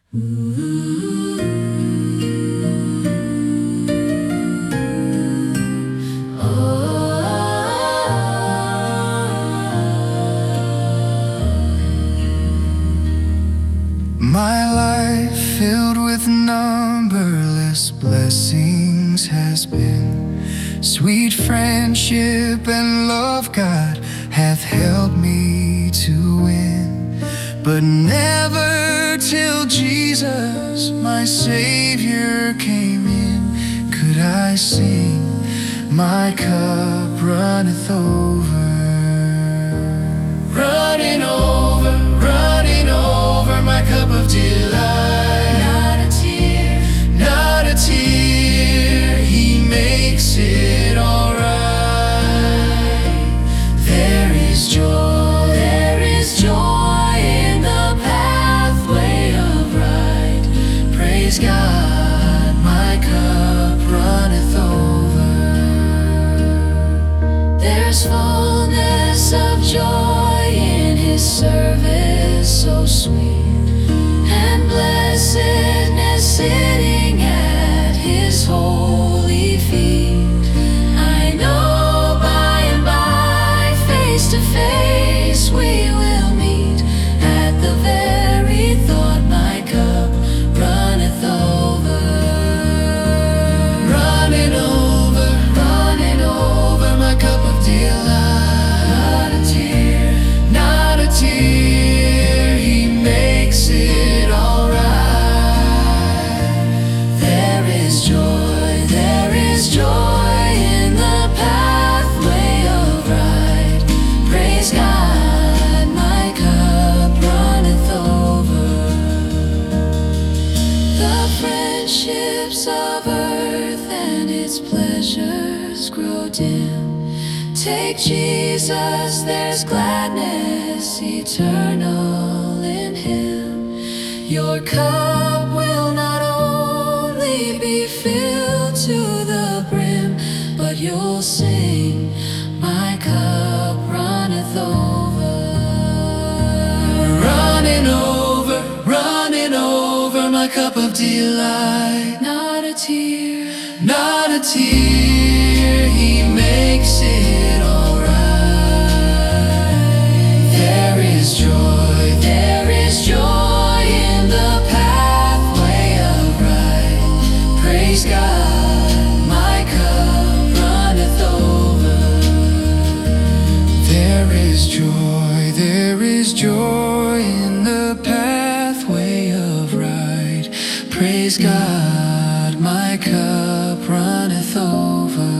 My life filled with numberless blessings has been sweet friendship and love God hath helped me to win. But never till Jesus, my Savior, came in could I sing, my cup runneth over. Running over, running over, my cup of delight. Not a tear, Not a tear, He makes it all right. There is joy, there is joy in the pathway of right. praise God, my cup runneth over. There's fullness of joy in His service so sweet, and blessedness sitting at His holy feet. I know by and by, face to face, we will meet. At the very thought, my cup runneth over. Running over, running over, my cup of delight. Not a tear, Not a tear, He makes it all right. there is joy, there is joy in the pathway of right. Praise God, my cup runneth over. The friendships of earth and its pleasures grow dim. Take Jesus, there's gladness eternal in Him. Your cup will not only be filled to the brim, but you'll sing, my cup runneth over. Running over, my cup of delight. Not a tear, Not a tear, He makes it all right. There is joy, there is joy in the pathway of right. praise God, my cup runneth over. There is joy in the pathway of right. Praise God, my cup runneth over.